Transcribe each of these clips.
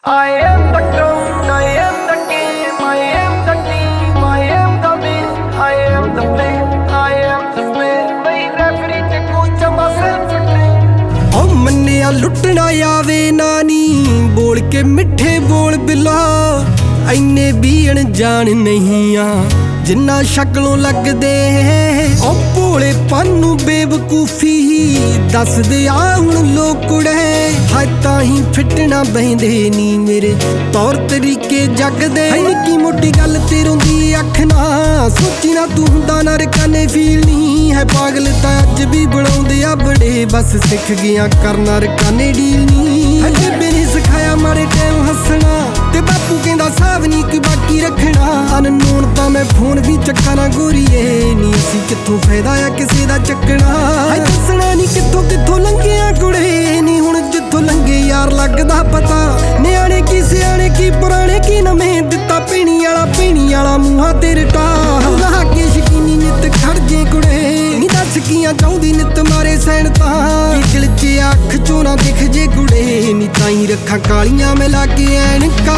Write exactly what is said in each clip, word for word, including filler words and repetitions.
I am the ground, I am the game, I am the team, I am the win, I am the play, I am the spin. May referee te coach myself train. ओ मन्निया लुटना आवे नानी बोल के मिठे बोल बिला इन्ने भी अनजान नहीं आ जिन्ना शक्लों लगदे ओ भोले पानू बेवकूफी दस दे आउण लोग कुड़े हाय ताही फिटना बहिंदे नी मेरे तौर तरीके जगदे निक्की मोटी गल ते रोंदी अख ना सोची ना तू हुंदा ना रकाने फील नहीं है पागल तां अज भी बनाउंदे आ बड़े बस सिख गया करना रकाने डील नहीं है बेबे ने सिखाया माड़े टाइम हसना ते बापू कहंदा साव नहीं कोई बाकी रखना अननोन तां मैं फोन भी चक्का ना गोरीए नी असी कित्थों फायदा आ किसे दा चक्कना है दसना नहीं कित्थों कित्थों लंघिया कुड़े नी हुण जित्थों लंघे यार लगदा पता नियाणे की सियाणे की पुराणे की नवें दित्ता पीणी वाला पीणी वाला मूंहां ते रटा ला के शकीनी नित खड़ जे कुड़े नी दस कियां चाहुंदी नित मारे सैन तां की दिल च अख चों ना दिख जे कुड़े नी ताईं रखां कालियां मिला के ऐनकां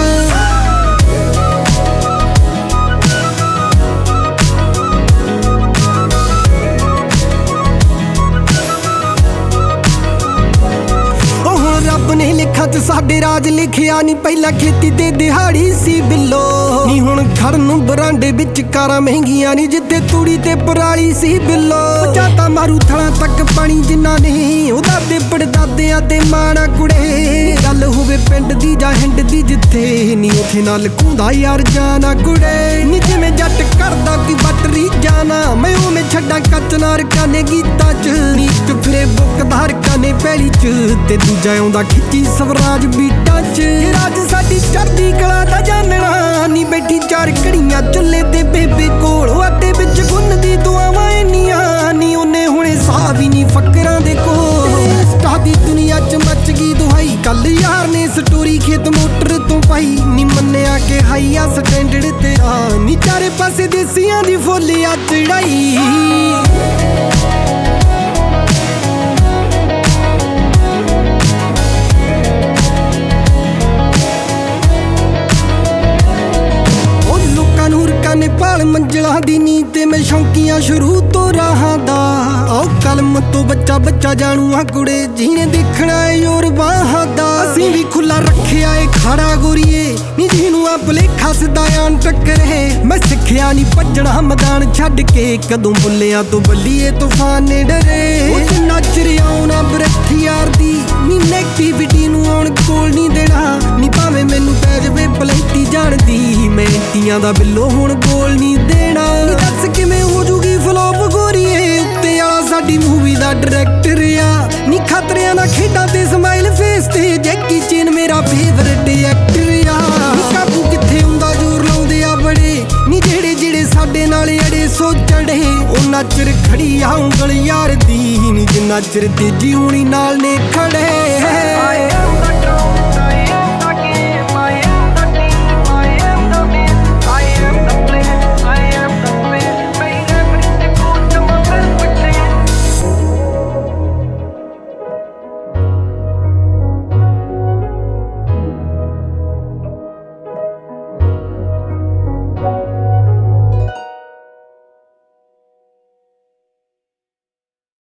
ने लिखा च साडे राज लिखिया नी पहला खेती ते दिहाड़ी सी बिल्लो नी हुण खड़न बरांडे विच कारां महंगियां नी जिद्दे तूड़ी ते पराली सी बिल्लो जाता मारू थड़ा तक पानी जिन्ना ने ओ दादे पड़दादियां ते माणा कुड़े गल होवे पिंड दी जां हिंड दी जिथे नी उथे ना लकूंदा यार जाना कुड़े नी जिवें जट करदा की बटरी जाना मैं उवें छड्डां कच नार काने गीतां च नी इक फिरे बुकदार काने पैली च ते दूजा आउंदा खिच्ची स्वराज बीटां च राज साडी चढ़दी कला दा जानना नी बैठी चार घड़ियां चुल्ले ते बेबे कोल आटे विच गुन्नदी दुआवां इन्नियां नी ओने हुणे साह भी नी फकरां दे कोल इंस्टा दी दुनिया च मच गई दुहाई कल यार ने स्टोरी खेत मोटर तो पाई नी मन्निया के हाई आ स्टैंडर्ड तेरा नी चारे पासे देसियां दी फुੱਲ आ चढ़ाई नेपाल मंजिला दी नी ते मैं शौकियां शुरू तो रहा दा ओ कलम तो बच्चा बच्चा जानू आ कुड़े जीने देखना है और बाहां दा असीं भी खुला रखिया है खाड़ा गोरीए नी जीनू आ भुलेखा सदायां टक्करे मैं सिखिया नी भजना मैदान छड्ड के कदों बुल्लियां तो बल्लीए तूफान ने डरे जिन्ना चिर आउणा बरख यार दी नी नेगेटिविटी नू आउण कोल नी देना नी भावें मैनू पै जावे भलैती जाणदी मैं इंटियां दा बिल्लो हुण बोल नी देना नी दस किवें हो जूगी फ्लॉप गोरीए उत्ते आला साडी मूवी दा डायरैक्टर आ नी खतरियां दा खेडां ते स्माइल फेस ते जैकी चैन मेरा फेवरेट एक्टर आ नी काबू कित्थे हुंदा जोर लाउंदे आ बड़े नी जेड़े जेड़े साडे नाल अड़े सो चढ़े उन्ना चिर खड़ी आ ਉਂਗਲ यार दी नी जिन्ना चिर तेजी होनी नाल ने खड़े